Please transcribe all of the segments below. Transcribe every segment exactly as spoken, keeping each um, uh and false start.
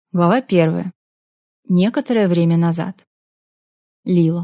Глава первая. Некоторое время назад. Лила.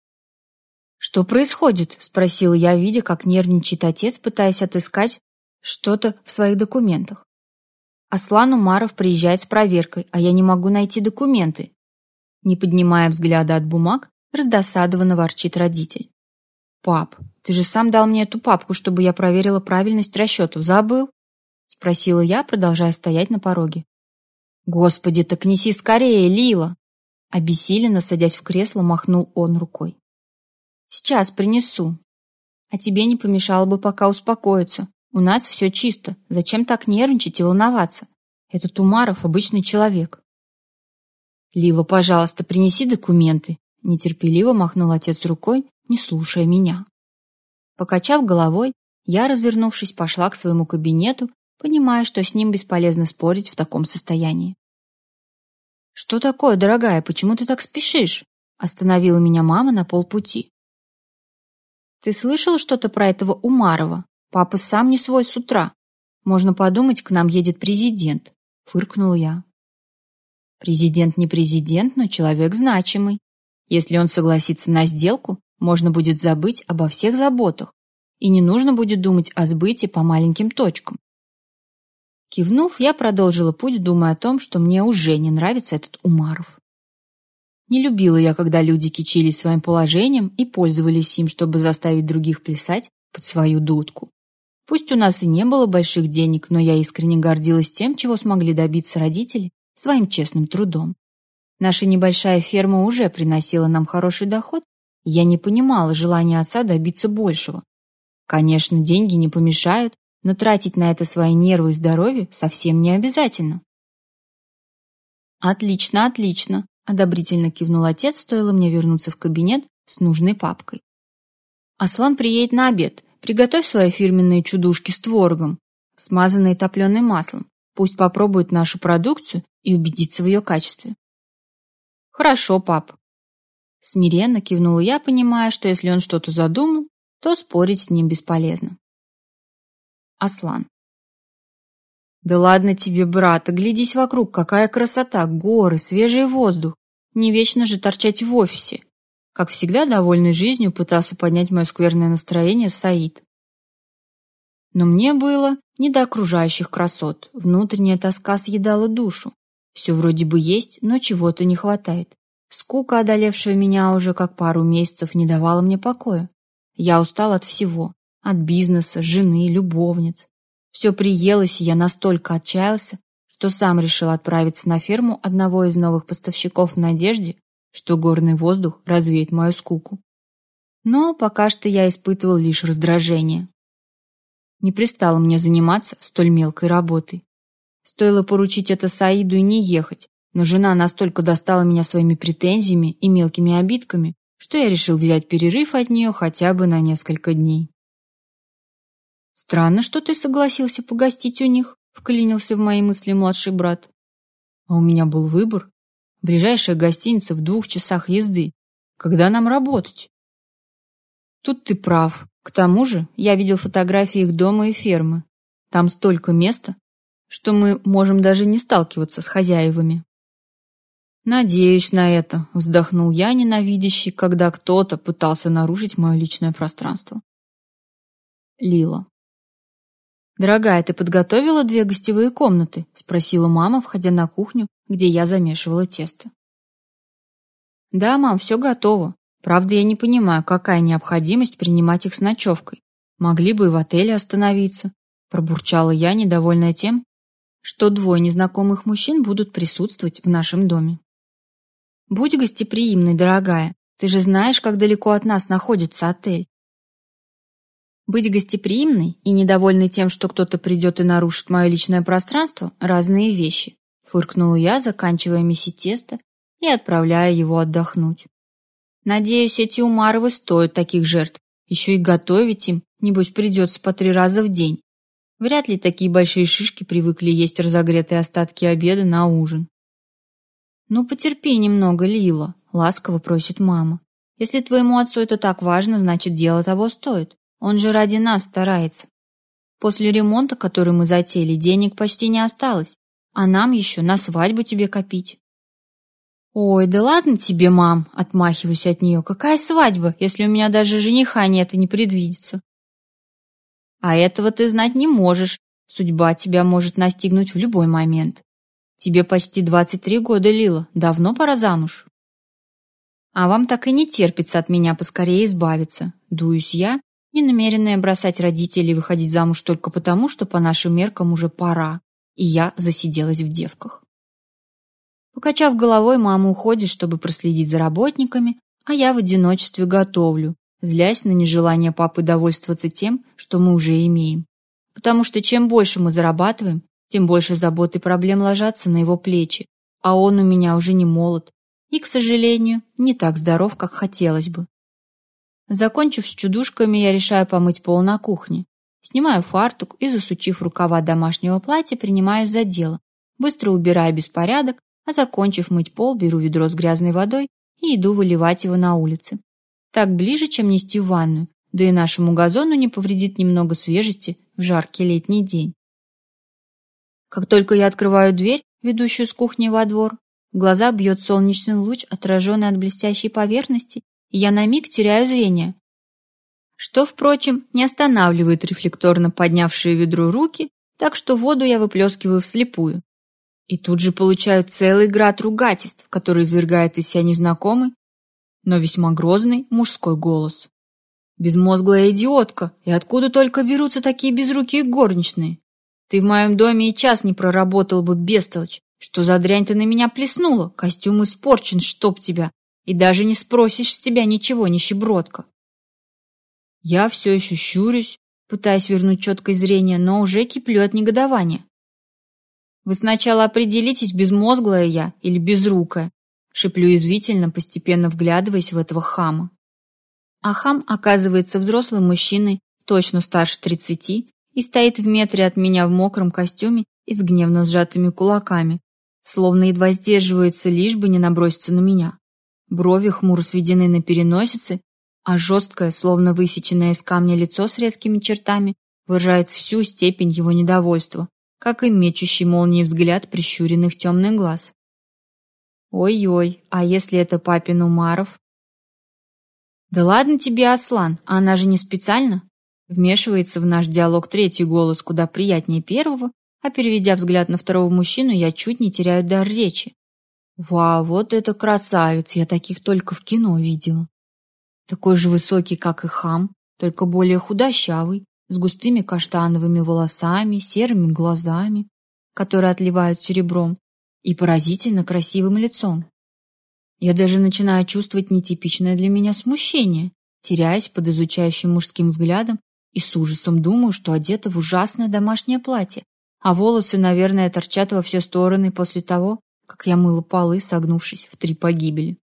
«Что происходит?» – спросила я, видя, как нервничает отец, пытаясь отыскать что-то в своих документах. Аслан Умаров приезжает с проверкой, а я не могу найти документы. Не поднимая взгляда от бумаг, раздосадованно ворчит родитель. «Пап, ты же сам дал мне эту папку, чтобы я проверила правильность расчетов. Забыл?» – спросила я, продолжая стоять на пороге. «Господи, так неси скорее, Лила!» Обессиленно, садясь в кресло, махнул он рукой. «Сейчас принесу. А тебе не помешало бы пока успокоиться. У нас все чисто. Зачем так нервничать и волноваться? Этот Умаров обычный человек». «Лила, пожалуйста, принеси документы», нетерпеливо махнул отец рукой, не слушая меня. Покачав головой, я, развернувшись, пошла к своему кабинету, понимая, что с ним бесполезно спорить в таком состоянии. «Что такое, дорогая, почему ты так спешишь?» Остановила меня мама на полпути. «Ты слышала что-то про этого Умарова? Папа сам не свой с утра. Можно подумать, к нам едет президент», — фыркнула я. «Президент не президент, но человек значимый. Если он согласится на сделку, можно будет забыть обо всех заботах, и не нужно будет думать о сбытии по маленьким точкам». Кивнув, я продолжила путь, думая о том, что мне уже не нравится этот Умаров. Не любила я, когда люди кичились своим положением и пользовались им, чтобы заставить других плясать под свою дудку. Пусть у нас и не было больших денег, но я искренне гордилась тем, чего смогли добиться родители своим честным трудом. Наша небольшая ферма уже приносила нам хороший доход, и я не понимала желания отца добиться большего. Конечно, деньги не помешают, но тратить на это свои нервы и здоровье совсем не обязательно. «Отлично, отлично», — одобрительно кивнул отец, стоило мне вернуться в кабинет с нужной папкой. «Аслан приедет на обед. Приготовь свои фирменные чудушки с творогом, смазанные топленым маслом. Пусть попробует нашу продукцию и убедится в ее качестве». «Хорошо, пап». Смиренно кивнула я, понимая, что если он что-то задумал, то спорить с ним бесполезно. Аслан. «Да ладно тебе, брат, оглядись вокруг, какая красота, горы, свежий воздух. Не вечно же торчать в офисе». Как всегда, довольный жизнью, пытался поднять мое скверное настроение Саид. Но мне было не до окружающих красот, внутренняя тоска съедала душу. Все вроде бы есть, но чего-то не хватает. Скука, одолевшая меня уже как пару месяцев, не давала мне покоя. Я устал от всего. От бизнеса, жены, любовниц. Все приелось, и я настолько отчаялся, что сам решил отправиться на ферму одного из новых поставщиков в надежде, что горный воздух развеет мою скуку. Но пока что я испытывал лишь раздражение. Не пристало мне заниматься столь мелкой работой. Стоило поручить это Саиду и не ехать, но жена настолько достала меня своими претензиями и мелкими обидками, что я решил взять перерыв от нее хотя бы на несколько дней. «Странно, что ты согласился погостить у них», — вклинился в мои мысли младший брат. «А у меня был выбор. Ближайшая гостиница в двух часах езды. Когда нам работать?» «Тут ты прав. К тому же я видел фотографии их дома и фермы. Там столько места, что мы можем даже не сталкиваться с хозяевами». «Надеюсь на это», — вздохнул я, ненавидящий, когда кто-то пытался нарушить мое личное пространство. Лила. «Дорогая, ты подготовила две гостевые комнаты?» — спросила мама, входя на кухню, где я замешивала тесто. «Да, мам, все готово. Правда, я не понимаю, какая необходимость принимать их с ночевкой. Могли бы и в отеле остановиться», — пробурчала я, недовольная тем, что двое незнакомых мужчин будут присутствовать в нашем доме. «Будь гостеприимной, дорогая. Ты же знаешь, как далеко от нас находится отель». Быть гостеприимной и недовольной тем, что кто-то придет и нарушит мое личное пространство – разные вещи, фыркнула я, заканчивая месить тесто и отправляя его отдохнуть. Надеюсь, эти Умаровы стоят таких жертв. Еще и готовить им, небось, придется по три раза в день. Вряд ли такие большие шишки привыкли есть разогретые остатки обеда на ужин. «Ну, потерпи немного, Лила», – ласково просит мама. «Если твоему отцу это так важно, значит, дело того стоит. Он же ради нас старается. После ремонта, который мы затеяли, денег почти не осталось, А нам еще на свадьбу тебе копить. Ой, да ладно тебе, мам, отмахиваюсь от нее. Какая свадьба, если у меня даже жениха нет и не предвидится? А этого ты знать не можешь. Судьба тебя может настигнуть в любой момент. Тебе почти двадцать три года, Лила. Давно пора замуж. А вам так и не терпится от меня поскорее избавиться. Дуюсь я, не намеренная бросать родителей и выходить замуж только потому, что по нашим меркам уже пора, и я засиделась в девках. Покачав головой, мама уходит, чтобы проследить за работниками, а я в одиночестве готовлю, злясь на нежелание папы довольствоваться тем, что мы уже имеем. Потому что чем больше мы зарабатываем, тем больше забот и проблем ложатся на его плечи, а он у меня уже не молод и, к сожалению, не так здоров, как хотелось бы. Закончив с чудушками, я решаю помыть пол на кухне. Снимаю фартук и, засучив рукава домашнего платья, принимаюсь за дело, быстро убираю беспорядок, а закончив мыть пол, беру ведро с грязной водой и иду выливать его на улице. Так ближе, чем нести в ванную, да и нашему газону не повредит немного свежести в жаркий летний день. Как только я открываю дверь, ведущую с кухни во двор, в глаза бьет солнечный луч, отраженный от блестящей поверхности, и я на миг теряю зрение, что, впрочем, не останавливает рефлекторно поднявшие ведро руки, так что воду я выплескиваю вслепую. И тут же получаю целый град ругательств, который извергает из себя незнакомый, но весьма грозный мужской голос. «Безмозглая идиотка! И откуда только берутся такие безрукие горничные? Ты в моем доме и час не проработал бы, бестолочь! Что за дрянь ты на меня плеснула? Костюм испорчен, чтоб тебя! И даже не спросишь с тебя ничего, нищебродка!» Я все еще щурюсь, пытаясь вернуть четкое зрение, но уже киплю от негодования. «Вы сначала определитесь, безмозглая я или безрукая», шеплю язвительно, постепенно вглядываясь в этого хама. А хам оказывается взрослым мужчиной, точно старше тридцати, и стоит в метре от меня в мокром костюме и с гневно сжатыми кулаками, словно едва сдерживается, лишь бы не наброситься на меня. Брови хмуро сведены на переносице, а жесткое, словно высеченное из камня лицо с резкими чертами, выражает всю степень его недовольства, как и мечущий молнией взгляд прищуренных темных глаз. Ой-ой, а если это папин Умаров? Да ладно тебе, Аслан, она же не специально. Вмешивается в наш диалог третий голос, куда приятнее первого, а переведя взгляд на второго мужчину, я чуть не теряю дар речи. Вау, вот это красавец, я таких только в кино видела. Такой же высокий, как и хам, только более худощавый, с густыми каштановыми волосами, серыми глазами, которые отливают серебром, и поразительно красивым лицом. Я даже начинаю чувствовать нетипичное для меня смущение, теряясь под изучающим мужским взглядом и с ужасом думаю, что одета в ужасное домашнее платье, а волосы, наверное, торчат во все стороны после того, как я мыла полы, согнувшись в три погибели.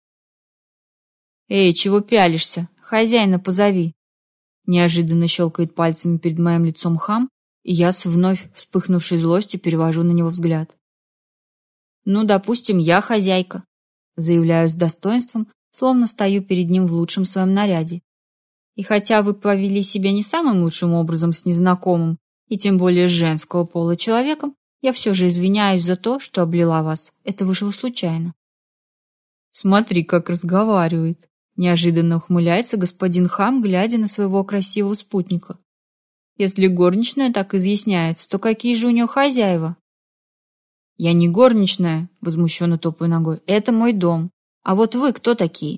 «Эй, чего пялишься? Хозяина позови!» Неожиданно щелкает пальцами перед моим лицом хам, и я с вновь вспыхнувшей злостью перевожу на него взгляд. «Ну, допустим, я хозяйка», заявляю с достоинством, словно стою перед ним в лучшем своем наряде. «И хотя вы повели себя не самым лучшим образом с незнакомым, и тем более с женского пола человеком, я все же извиняюсь за то, что облила вас. Это вышло случайно». «Смотри, как разговаривает», неожиданно ухмыляется господин хам, глядя на своего красивого спутника. «Если горничная так изъясняется, то какие же у нее хозяева?» «Я не горничная», возмущенно топаю ногой. «Это мой дом. А вот вы кто такие?